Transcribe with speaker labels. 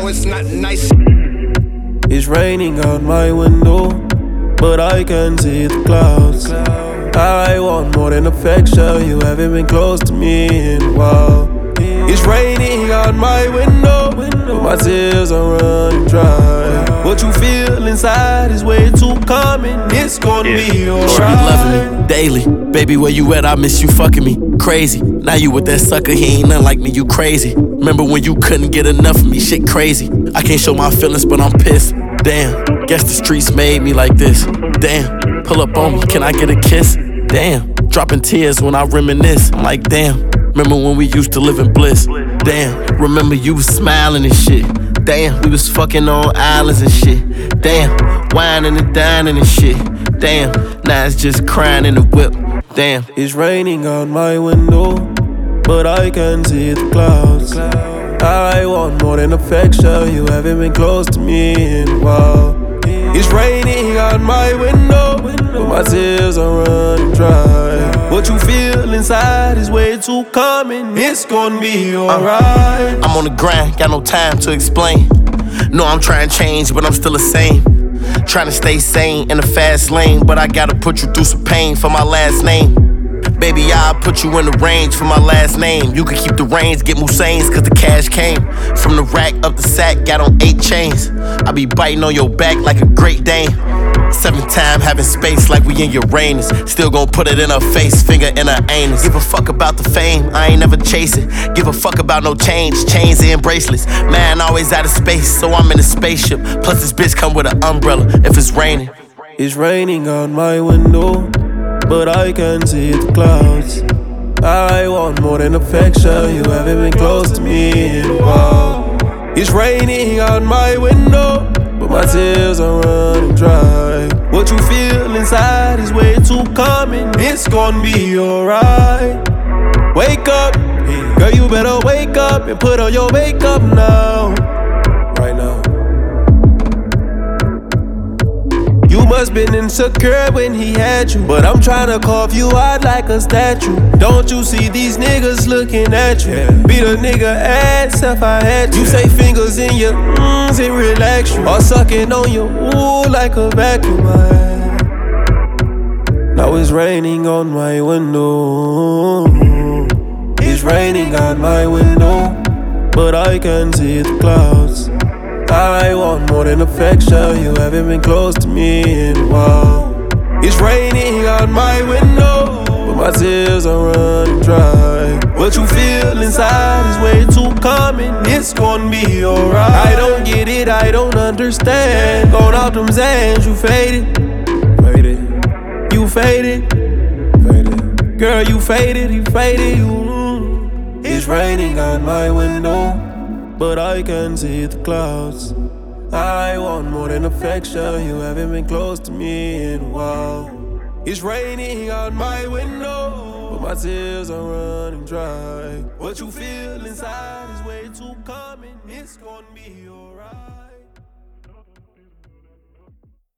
Speaker 1: it's not nice.
Speaker 2: It's raining out my window, but I can see the clouds. I want more than affection, you haven't been close to me in a while. It's raining out my window, but my tears are running dry. What you feel inside is way too common, it's gonna be alright.
Speaker 3: She be loving me daily, baby where you at, I miss you fucking me crazy. Now you with that sucker, he ain't nothing like me, you crazy. Remember when you couldn't get enough of me, shit crazy. I can't show my feelings but I'm pissed, damn. Guess the streets made me like this, damn. Pull up on me, can I get a kiss? Damn, dropping tears when I reminisce. I'm like, damn, remember when we used to live in bliss? Damn, remember you was smiling and shit. Damn, we was fucking on islands and shit. Damn, whining and dining and shit. Damn, now it's just crying in the whip. Damn.
Speaker 2: It's raining out my window, but I can see the clouds. I want more than affection, you haven't been close to me in a while. It's raining out my window, but my tears are running dry. What you feel inside is way too common, it's gonna be alright.
Speaker 3: I'm on the grind, got no time to explain. No, I'm trying to change, but I'm still the same. Trying to stay sane in a fast lane, but I gotta put you through some pain for my last name. Baby, I'll put you in the range for my last name. You can keep the reins, get Musains, cause the cash came. From the rack up the sack, got on 8 chains. I be biting on your back like a Great Dane. 7th time having space like we in Uranus. Still gon' put it in her face, finger in her anus. Give a fuck about the fame, I ain't never chase it. Give a fuck about no change, chains and bracelets. Man, always out of space, so I'm in a spaceship. Plus this bitch come with an umbrella if it's raining.
Speaker 2: It's raining out my window, but I can see the clouds. I want more than affection, you haven't been close to me in a while. It's raining out my window, but my tears are running dry. What you feel inside is way too common, it's gonna be alright. Wake up, girl, you better wake up and put on your makeup now. Right now. You must been insecure when he had you, but I'm tryna carve you out like a statue. Don't you see these niggas looking at you? Beat a nigga ass if I had you. You say fingers in your and relax you, or sucking on your ooh like a vacuum. Now it's raining on my window. It's raining on my window, but I can see the clouds. I want more than affection, you haven't been close to me in a while. It's raining out my window, but my tears are running dry. What you feel inside is way too common, it's gonna be alright. I don't get it, I don't understand. Going out them Zans, you faded. You faded. Girl, you faded, you faded. It's raining out my window, but I can see the clouds. I want more than affection, you haven't been close to me in a while. It's raining out my window, but my tears are running dry. What you feel inside is way too common, it's gonna be alright.